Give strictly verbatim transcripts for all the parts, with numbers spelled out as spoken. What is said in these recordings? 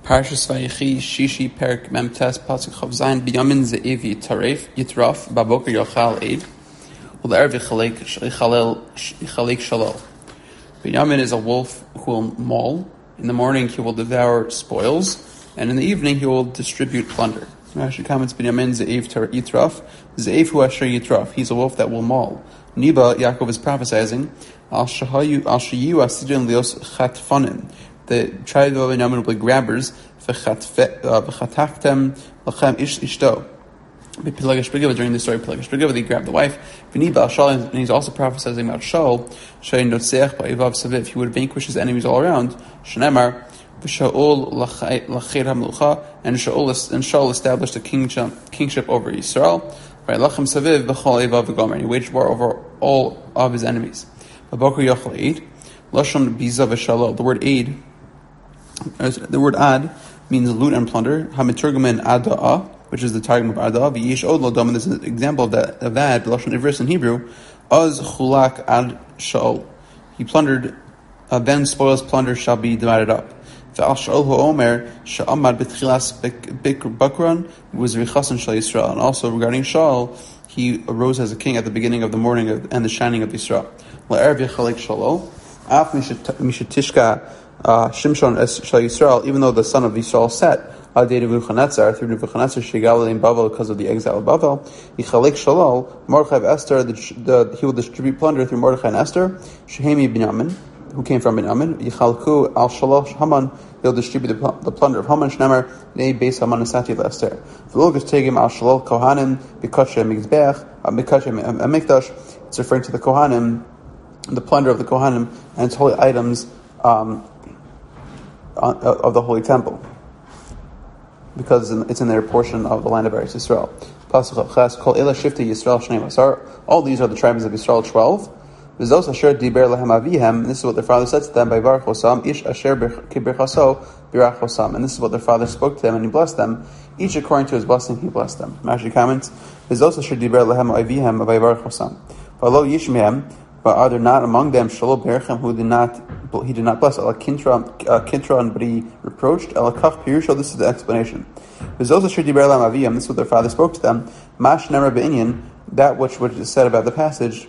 Parshas Vayechi Shishi Perik Memtes Pasuk Chav Zayin Binyamin Ze'ev Yitaref Yitraf Baboker Yochal Eid U'le'erev Yichalek Shalol. Binyamin is a wolf who will maul. In the morning he will devour spoils, and in the evening he will distribute plunder. Rashi comments Binyamin Ze'ev Yitraf Ze'ev Hu Asher Yitraf. He's a wolf that will maul. Niba, Yaakov is prophesying Al Shahayu Al Shayu Asidin Lios Chatfanim. The tribe of Binyamin will be grabbers. V'chatachtem lachem ish ishto. Pelagish Brigava during the story, Pelagish Brigava, they grabbed the wife. V'niba Shaul, and he's also prophesying about Shaul. Shein notzeach ba'evav saviv. He would vanquish his enemies all around. Shenemar v'Shaul lacher hamlucha, and Shaul and Shaul established a kingship kingship over Yisrael. V'lachem saviv b'chol evav v'gomer. And he waged war over all of his enemies. V'boker yochel eid. Lashon biza v'shalol. The word aid. The word ad means loot and plunder. Hamiturgamen ada'a, which is the targum of ada'a. V'yish od lo dom, and this is an example of that. Of that, Lashon Ivris in Hebrew, az chulak ad shaol. He plundered, uh, then spoils plunder shall be divided up. Ve'al shaol hu omer sha'amad b'tchilas bakran was richasan shal Yisrael. And also regarding Shaul, he arose as a king at the beginning of the morning of, and the shining of Yisrael. La'erev yechalek shalol. Af mishatishka. Uh, Shimshon es Shal Yisrael, even though the son of Yisrael set Ad Nebuchadnezzar through Nebuchadnezzar Shigal in Bavel because of the exile of Bavel, Yichalek Shalal, Mordechai Esther, the, the, he will distribute plunder through Mordechai and Esther, Shehemi Binyamin, who came from Binyamin, Yichalku al Shalosh Haman, he'll distribute the, the plunder of Haman, Shnemer, Nei Beis Haman Asati Esther. V'logus Tegim al Shalal Kohanim, Bikotche Mizbeach, Bikotche Amikdash, it's referring to the Kohanim, the plunder of the Kohanim, and its holy items, um, of the Holy Temple, because it's in their portion of the land of Eretz Yisrael. Pasuk Ches Kol Ela Shifti Yisrael Shnei Masar. All these are the tribes of Yisrael, twelve. V'zos Asher Diber Lehem Avihem. And this is what their father said to them by Barach Hosam. Ish Asher Kiberchaso Birach Hosam. And this is what their father spoke to them, and he blessed them. Each according to his blessing, he blessed them. Rashi comments: V'zos Asher Diber Lehem Avihem by Barach Hosam. V'lo Yishmehem. But are there not among them Shalom Berchem who did not he did not bless? Ela Kintra uh, Kintra, but he reproached. Ela Kach Pirusha. This is the explanation. This is what their father spoke to them. Mash Nemar Be'inyan, that which which is said about the passage.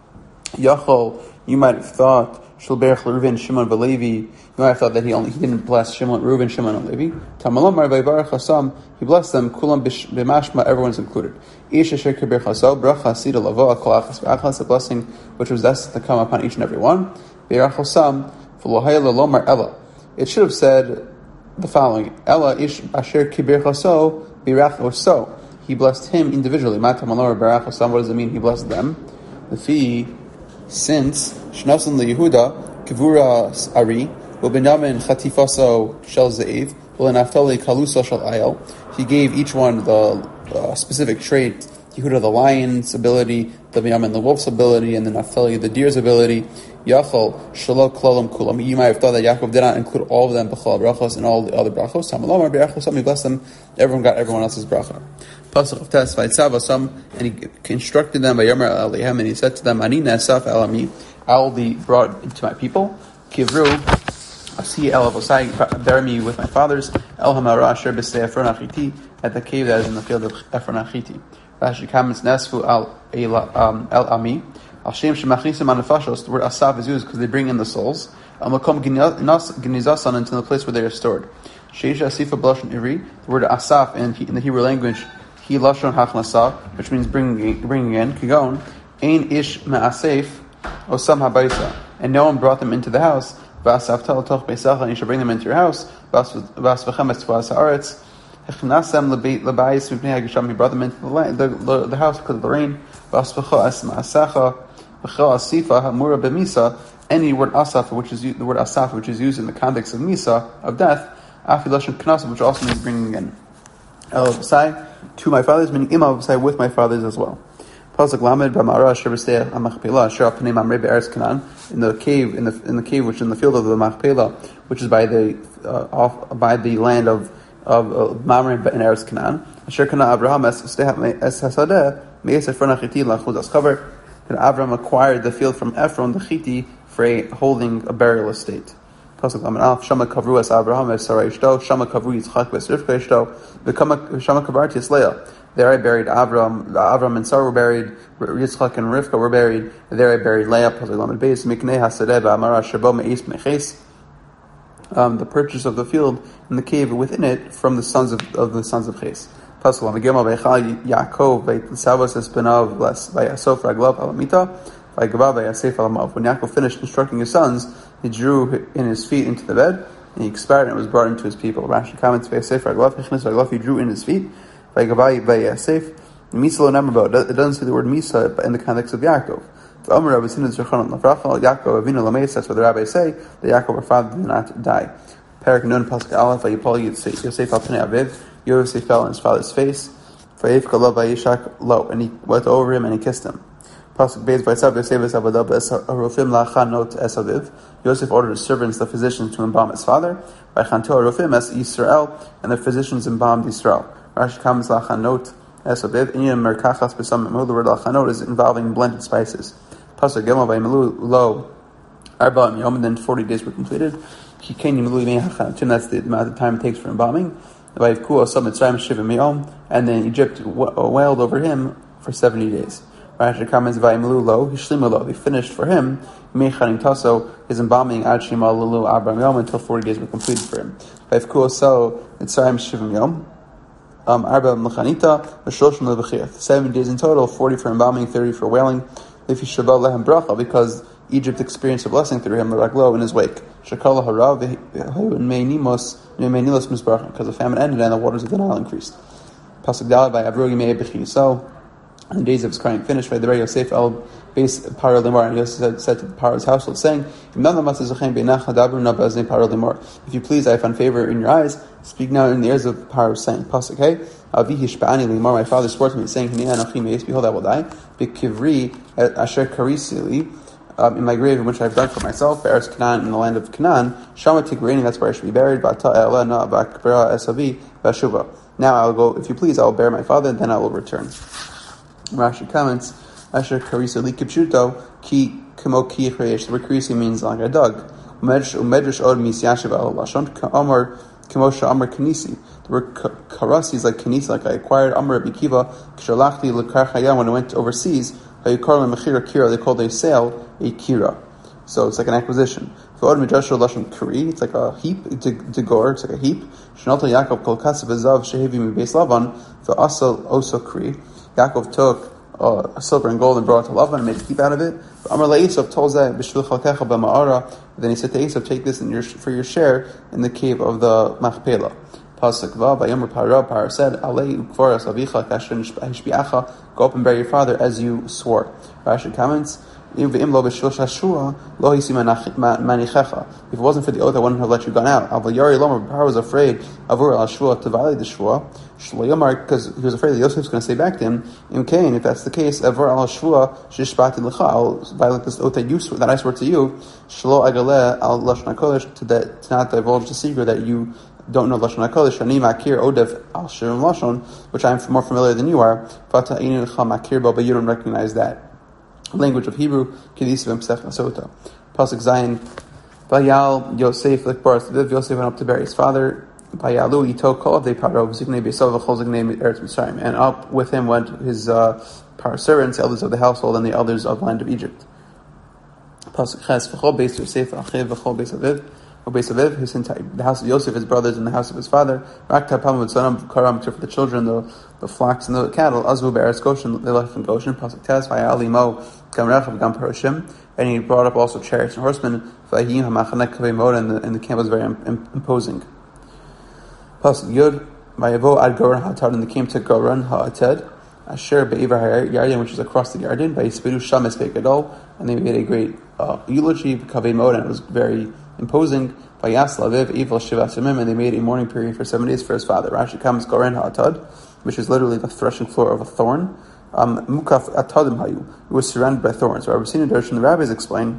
Yachol, you might have thought Shal Berch Reuven Shimon V'Levi. You might have thought that he only he didn't bless Shimon Reuven Shimon and Levi. Tamalomar V'Barach Hasam, he blessed them. Kulam B'Mashma, everyone's included. Ish Asher Kiber Chaso Bracha Sida Lavo Kol Achas V'Achas, a blessing which was destined to come upon each and every one. V'Yarach Hosam V'Lohayla Lomar Ella. It should have said the following: Ella Ish Asher Kiber Chaso V'Yarach Hoso. He blessed him individually. Matamalomar Barach Hosam. What does it mean? He blessed them. The fee, since Shnasan LeYehuda Kivura Ari U'Benyamin Chatifaso Shel Ze'ev U'Naftali Kalusa Shel Ayel. He gave each one the uh, specific trait. Yehuda the lion's ability, the Binyamin the wolf's ability, and the Naphtali the deer's ability. Yachol Shalom Klolam Kulam. You might have thought that Yaakov did not include all of them b'chol brachos and all the other brachos. Tamalomar b'rachos. He blessed them. Everyone got everyone else's bracha. Pasuk of Tes Vayitzav, and he instructed them by Yomer Alehem, and he said to them, Ani Nesaf Elami, I will be brought into my people. Kivru Asi El Avosai, bury me with my fathers. El Hamara Asher B'Sei Ephron Achiti, at the cave that is in the field of Ephron Achiti. Rashi comments Nesfu Al El Ami. Al Shem Shemachnisim Anafashos. The word Asaf is used because they bring in the souls. Al Makom Gnizasan, into the place where they are stored. Sheish Asifa B'Lashon Iri. The word Asaf in, in the Hebrew language, He Lashon Hachnasa, which means bringing bringing in. Kigon Ein Ish Ma'asef Osam Habaisa, and no one brought them into the house. V'Asaf Tal Toch Beisacha, and you should bring them into your house. Vas V'Chem Es Twas Haaretz. Hechnasem Lebeit Lebayis Mipnei Hagisham. He brought them into the land, the, the, the house because of the rain. Vas V'Cho Es Ma'asacha V'Cho Asifa Hamura B'Misa. Any word Asaf, which is the word Asaf, which is used in the context of Misa, of death. Afi Lashon Knasa, which also means bringing in. El Avosai, to my fathers, meaning Ima Avosai, with my fathers as well. Pasuk Lamed B'Mara Asher B'Sei HaMachpelah Asher Al Pnei Mamrei Be'eretz Canaan, in the cave, in the in the cave which is in the field of the Machpelah, which is by the uh, off by the land of of uh, Mamre in Eretz Canaan. Asher Kana Abraham Es Hasadeh Me'es Ephron Achiti Lachud Askaver. And Abraham acquired the field from Ephron the Chiti for a holding a burial estate. Pasuk Lamed Aleph, Shama kavru es Abraham es Sarah ishto, Shama kavru Yitzchak es Rivka ishto, Shama kavarti es Leah. There I buried Avram, Avram and Sarah were buried, Yitzchak and Rivka were buried, there I buried Leah, Pasuk Lamed Beis, Miknei hasadeh v'amara shebo me'is meches, um, the purchase of the field and the cave within it from the sons of, of the sons of Ches. Pasuk Lamed Gimel, Veichal Yaakov, Veitzavos es benav, Vayasof raglav alamita, Vaygabav vayasef alamav. When Yaakov finished instructing his sons, he drew in his feet into the bed, and he expired, and it was brought into his people. Rashi comments, Vayasef raglav, Hichnes raglav, he drew in his feet, Vaygabav vayasef. Misa lo number about it doesn't say the word Misa in the context of Yaakov. The Amar Rabbi Sinah Zerchon Lafrachal Yaakov Avinu Lameis. That's what the rabbis say. That Yaakov our father did not die. Parak Nun Pasuk Aleph Vayipol Yosef al Pnei Aviv. Yosef fell on his father's face. Vayivka lo Vayishak lo, and he went over him and he kissed him. Pasuk Beis Vayitzav Yosef es Avadav es Arofim lachanot es Aviv. Yosef ordered his servants, the physicians, to embalm his father. Vaychanto Arofim es Yisrael, and the physicians embalmed Yisrael. Rashi comments lachanot es Aviv. Inyam merkachas b'sam. The word lachanot is involving blended spices. Pasuk Gimel Vayimelu lo Arba Yom, and then forty days were completed. Kikein Yimelu Yimei Hachanatim. That's the amount of time it takes for embalming. Vayivku Osam Mitzrayim Shivim Yom, and then Egypt wailed over him for seventy days. Rashi comments Vayimelu lo Hishlimu lo. They finished for him Mechanim Taso, his embalming Ad Shema Lulu Arba Yom, until forty days were completed for him. Vayivku Osam Mitzrayim Shivim Yom. Um, Arba Mechanita, V'shloshim Levachiyah. Seven days in total, forty for embalming, thirty for wailing. Lefi Shabbat Lehem Bracha, because Egypt experienced a blessing through him, Raglo, in his wake. Shakala Harav Me'nimos Me'nilos Mizbrachim, because the famine ended and the waters of the Nile increased. Pasuk Daled by Avrogi Me'e B'chi. And the days of his crying finished, by the way, Yosef al base Paro Limor, and Yosef said, said to Paro's household, saying, If you please, I found favor in your eyes. Speak now in the ears of Paro, saying, Pasuk Hey, Avihi Shba'ani Limor, my father swore to me, saying, Behold, I will die. B'kivri asher karisili, um, in my grave in which I have dug for myself, Be'eretz Canaan, in the land of Canaan, Shama Tigrani, that's where I should be buried. Ba'ata E'ela na ba'kbera esavi ba'shuva. Now I will go, if you please, I will bury my father, and then I will return. Rashi comments, Asher Karisa li kipshuto ki kamo ki chreyesh. The word karisi means like a dug. Umedrash od mis yashiv al lashon k'amar k'mosha amar kanisi. The word karasi is like kanisi, like I acquired. Amar Rabbi Kiva k'shalachti l'kar chayam, when I went overseas. Hayukar l'mechira kira, they called a sale a kira. So it's like an acquisition. V'od midrash lashon kari, it's like a heap. Degor, it's like a heap. Shnalta Yaakov kol kasav ezav shehevi mi beis Lavan v'asal oso kari. Yaakov took uh, silver and gold and brought it to Lavan and made a heap out of it. Then he said to Esau, take this in your, for your share in the cave of the Machpelah. Pasuk Vav, Vayomer Paro, Paro said, Alei ukvoras avicha kasher hishbiacha, go up and bury your father as you swore. Rashi comments, If it wasn't for the oath, I wouldn't have let you gone out. Paro was afraid of to violate the shvua, because he was afraid that Yosef was going to say back to him, if that's the case, I'll violate this oath that you that I swore to you, to not divulge the secret that you don't know Lashon HaKodesh, Ani Makir Odev Al Shirim Lashon, which I'm more familiar than you are, but you don't recognize that language of Hebrew. Pasuk Zayin, Vayal Yosef Likbaras Viv. Yosef went up to bury his father. Vayalu Ito Kol Avdei Paro Zignei Beisav V'Chol Zignei Eretz Mitzrayim, and up with him went his uh, Paro servants, elders of the household, and the elders of the land of Egypt. Pasuk Ches V'Chol Beis Yosef Achiv V'Chol Beis Aviv. His entire, the house of Yosef, his brothers, and the house of his father. Rakta Pam V'Tzanam Karam, for the children, the the flocks and the cattle. Azvu Be'eretz Goshen, they left in Goshen. Pasuk Tes Vayali Mo Gam Rechav Gam Paroshim, and he brought up also chariots and horsemen. Vayim Hamachanek Kavei Mod, and the and the camp was very imposing. Pasuk Yud Vayavo Ad Goran Ha'atad, and they came to Goran Ha'ated, Asher Be'Ivar Yarden, which is across the Yarden. Vayispidu Shames Be'Gadol, and they made a great uh, eulogy Kavei Mod, and it was very imposing. Vayas Laviv Evil Shivas Yamim, and they made a mourning period for seven days for his father. Rashi comes Goren Ha'atad, which is literally the threshing floor of a thorn. Um, Mukaf Atadim Hayu, it was surrounded by thorns. Rabbi Sina Darsh and the rabbis explain.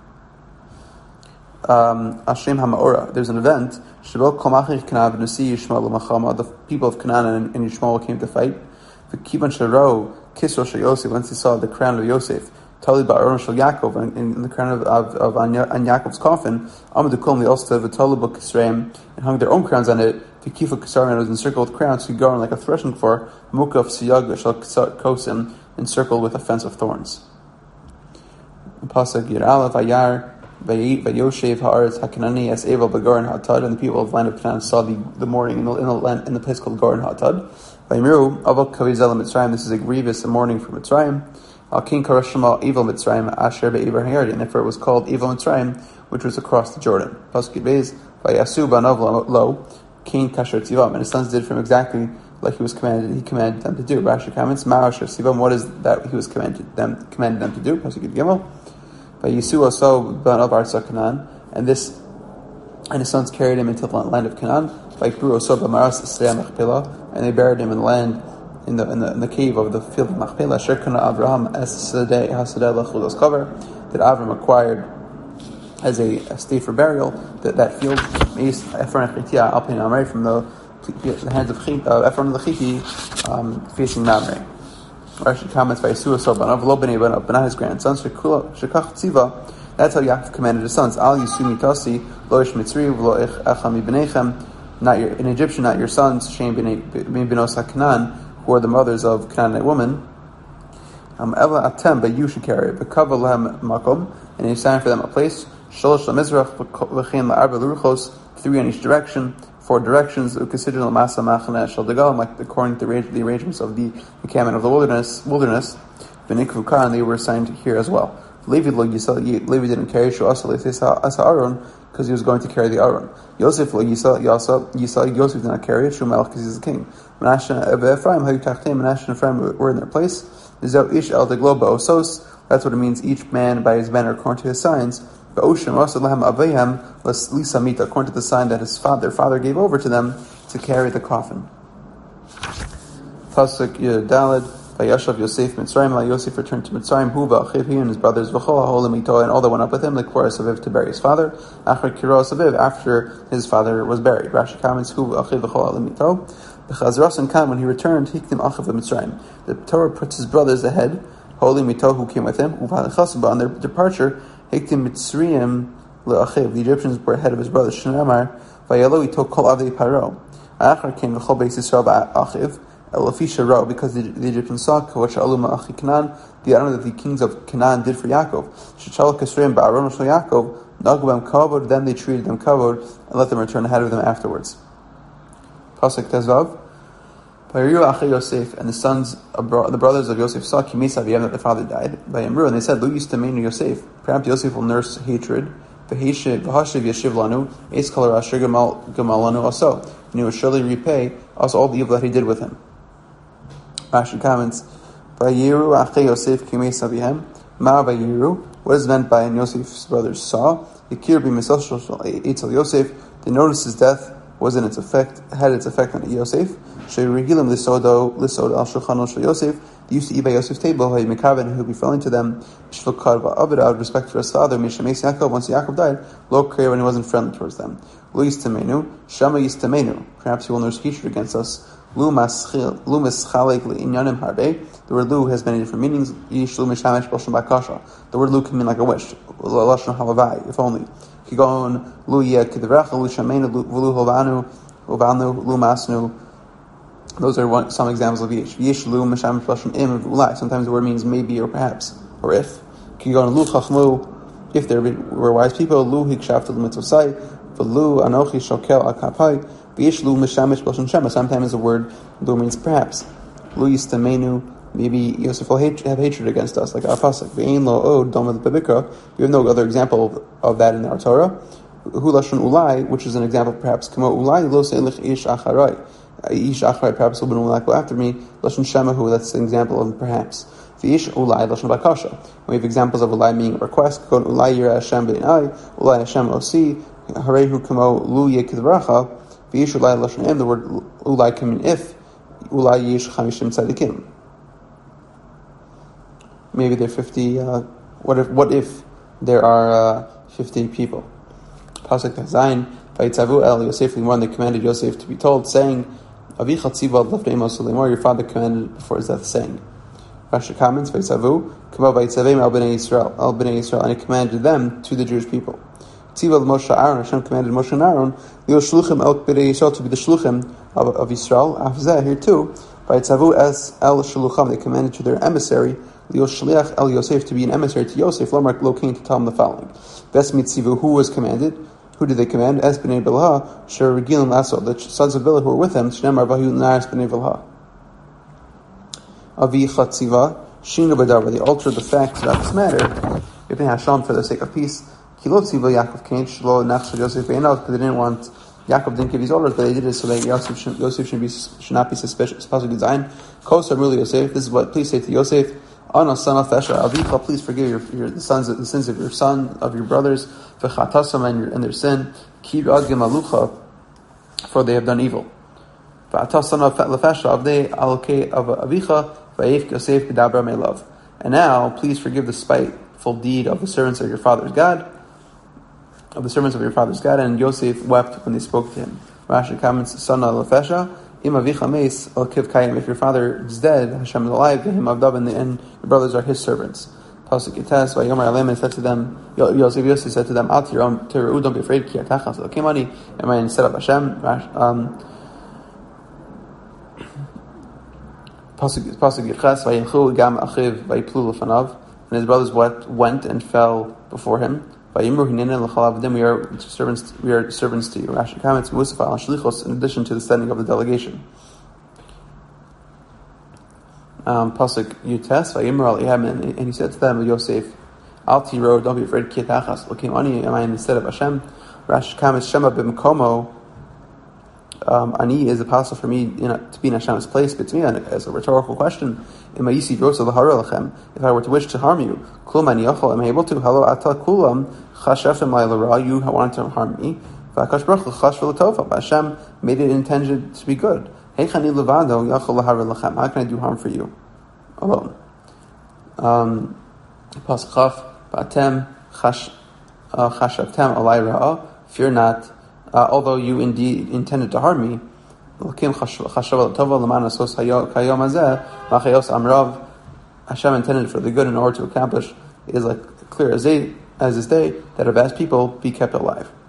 Um, Hashem Hamaora. There's an event. Shabbat Komachich Kanav Nasi Yishmael Machama. The people of Canaan and, and Yishmael came to fight. The Kiban Sharo Kisro Yosef. Once he saw the crown of Yosef, Tali ba'aron shel Yaakov, in, in the crown of, of, of on, on Yaakov's coffin, Amadu Kulm, they also have a Talibu Kisraim, and hung their own crowns on it. Tikifa Kisraim, it was encircled with crowns, so you go on like a threshing floor, Mukaf Siyag shel Kosim, encircled with a fence of thorns. Pasuk Yir Aleph Ayar Vayoshev Haaretz Hakanani as Evel Bagoran Hatad, and the people of the land of Canaan saw the, the mourning in the, in the land in the place called Goran Hatad. Vaymiru Avok Kavizel Mitzrayim, this is a grievous mourning for Mitzrayim. Al King Karashama Evil Mitzrayim Asher Be'Ever Hayardi, and therefore it was called Evil Mitzrayim, which was across the Jordan. Pasuk Beis Vayasu Banav Lo King Kasher Tzivam, and his sons did from exactly like he was commanded. He commanded them to do. Rashi comments Ma'asher Tzivam, what is that he was commanded them commanded them to do? Pasuk Gimel. By Yisua so Banav Arsa Canaan, and this and his sons carried him into the land of Canaan. By Kru so Bamaras Sdei Machpelah, and they buried him in the land in the in the, in the cave of the field of Machpelah. Shekana Avraham as Sadeh Hasadeh Lachudos cover that Avram acquired as a, a state for burial. That that field Ephron and Chitia Alpin Amrei from the the hands of uh, Ephron the Chiti um, facing Mamre. Rashi comments by Yisua so Banav Lo Bnei Banav Bana his grandsons Shekach Tziva. That's how Yaakov commanded his sons. Al Yisumi Tasi Lo Ish Mitzri V'Lo Echami B'Neichem. Not your an Egyptian, not your sons. Shem B'Nei B'Nos HaKanan, who are the mothers of Canaanite women. Um, Ela Atem, but you should carry it. B'Kava Lehem Makom, and he signed for them a place. Shalosh LaMizrach V'Chein LaArba L'Ruchos, three in each direction. Four directions, considered Lamasa Machane Shel Degal, like according to the, the arrangements of the encampment of the wilderness. Wilderness, V'Nikvu Khan, they were assigned here as well. Levi lo Yisal, Levi didn't carry Shu Asa Leifesa Asa Aaron because he was going to carry the Aaron. Yosef lo Yisal, Yasa Yisal, Yosef did not carry it. Shu Melech because he's the king. Menashe Ephraim, Hayu Tachtem, Menashe and Ephraim were in their place. Nizel Ish El Degloba Osos. That's what it means. Each man by his banner according to his signs. According to the sign that his father, their father gave over to them to carry the coffin. Pasuk Daled, Vayashav Yosef Mitzrayim, Yosef returned to Mitzrayim, Huva, Achiv, he and his brothers, V'chol HaHolim Ito, and all that went up with him, like Koras Aviv to bury his father, Achar Kiros Aviv, after his father was buried. Rashi comments, Huva, Achiv, V'chol HaHolim Ito. B'chazras and Khan, when he returned, Hiktim Achiv of Mitzrayim. The Torah puts his brothers ahead, Holim Ito, who came with him, Uva Chasubah, on their departure, Hiktim Mitzrayim le'achiv. The Egyptians were ahead of his brothers. Shnamar vayelo ito kol avei paro. Achar came v'chol beis Yisrael ba'achiv elafisha ro, because the, the Egyptians saw kavod sha'alu ma'achi Canaan, the honor that the kings of Canaan did for Yaakov. Shechal kasrim ba'aron shel Yaakov nagu b'hem kavod. Then they treated them kavod and let them return ahead of them afterwards. Pasuk Tezvav. Vayiru Achei Yosef, and the sons, of bro- the brothers of Yosef saw Kimisa V'yem, that the father died. Vayimru, and they said, Lu Yistamenu Yosef. Perhaps Yosef will nurse hatred. V'hashiv Yeshiv Lanu, Eis Kol Rasher Gamal Lanu also. And he will surely repay us all the evil that he did with him. Rashi comments, Vayiru Achei Yosef Kimisa V'yem. Ma Vayiru, what is meant by, and Yosef's brothers saw, Yikir B'misal Eitzel Yosef, they noticed his death was in its effect, had its effect on Yosef. Sheregilim lisodo lisod al shulchano shel Yosef. They used to eat by Yosef's table. He mekaven, he'll be friendly to them. Shvukad va'aved, out of respect for his father. Mishames Yaakov. Once Yaakov died, lo kreiv, when he wasn't friendly towards them. Lu yistamenu, shama yistamenu. Perhaps he will nurse hatred against us. Lu maschil, lu mischalek li'inyanim harbe. The word lu has many different meanings. Yish lu mishamesh b'lashon bakasha. The word lu can mean like a wish. Lashon halavai, if only. Kigon lu yeh kidvracha lu shamenu lu hovanu hovanu lu masnu. Those are one, some examples of yish. Yish lu misham from im ulai. Sometimes the word means maybe or perhaps or if. Kigon lu chachmu, if there were wise people. Lu hikshaftu l'mitzvosai. V'lu anochi shokel akapai. Yish lu mishamish b'lashon shema. Sometimes the word lu means perhaps. Lu yistamenu. Maybe Yosef will hate, have hatred against us, like our pasuk. V'ein lo od doma b'bikra. We have no other example of, of that in our Torah. Hu lashon ulai, which is an example perhaps. Kamo ulai lo se'lich ish acharai. Ish acharei, perhaps will be ulai after me. Lashon shemahu, that's an example of perhaps. V'ish ulai lashon bakasha. We have examples of ulai meaning a request. Kon ulai yira Hashem b'inai. Ulai Hashem osi. Harehu kamo lu yekidvracha. V'ish ulai lashon im. The word ulai can mean if. Ulai yish chamishim tzadikim. Maybe there are fifty. Uh, what if? What if there are uh, fifty people? Pasuk Zayin. Vayitzavu el Yosef limor. They commanded Yosef to be told, saying, "Avicha tziva lefnei Moshe limor." Your father commanded before his death, saying, Rashi comments, Vaysavu, Kama Vaytzavim al Bnei Yisrael, al Bnei Yisrael, and he commanded them to the Jewish people. Tziva Moshe Aaron, Hashem commanded Moshe and Aaron, Leo Shluchim el Bnei Yisrael, to be the Shluchim of, of Yisrael. After here too, Vaytzavu es el Shlucham, they commanded to their emissary, Leo Shliach el Yosef, to be an emissary to Yosef, Lomar Lokain, to tell him the following. Ves Mitzivu, who was commanded? Who did they command? Es Bnei Bilha, Sher Regilim Lasso, the sons of Bilha who were with him, Shnemar Vahu Naras Bnei Bilha. Avi Chatziva, Shinu Badarva, they altered the facts about this matter, Ibn Hasham, for the sake of peace. Kilot Tziva Yaakov Kain, Shlo Nafsha Yosef Be'enot, because they didn't want, Yaakov didn't give his orders, but they did it so that Yosef should, Yosef should, be, should not be suspicious. Pasuk design, Kosar Muli Yosef, this is what, please say to Yosef, Ana son of Fesha, Avicha, please forgive your, your, the sons of, the sins of your son, of your brothers, V'chatasam, and, and their sin, Ki Ragim Alucha, for they have done evil. V'atas son of Lefesha, of they, Alokei of Avicha, V'ayif Yosef B'dabra Me'lov. And now, please forgive the spiteful deed of the servants of your father's God, of the servants of your father's God, and Yosef wept when they spoke to him. Rashi comments, son of Lefesha, Im Avicha Meis, El Kiv Kayim, if your father is dead, Hashem is alive, Him Avdav, and your brothers are his servants. Pasuk Yites, Vayomer Alem, said to them, Yosef Yosef said to them, Al Tiram, Teru, don't be afraid, Ki Atachas, Elokimani, am I instead of Hashem? Um, Pasuk Yiches, Vayinchu, Gam Achiv, Vayiplu Lefanav, and his brothers went and fell before him. Vayimru Hinene L'chalav, we are servants. We are servants to you. Rashi comments, Musafa al Shlichos, in addition to the sending of the delegation. Um, Pasuk Yutes, Vayimru al Ihem, and he said to them, Yosef, Al Tiro, don't be afraid. Ki Atachas, L'kim Ani, am I instead of Hashem? Rashi comments, Shema b'Mkomo. Um, Ani is a possible for me, you know, to be in Hashem's place, but to me, as a rhetorical question, if I were to wish to harm you, am I able to? Hello, ata kulam, you wanted to harm me. Hashem made it intended to be good. How can I do harm for you alone? Um, fear not. Uh, although you indeed intended to harm me, Hashem intended for the good in order to accomplish, it is like clear as day, as this day, that a vast people be kept alive.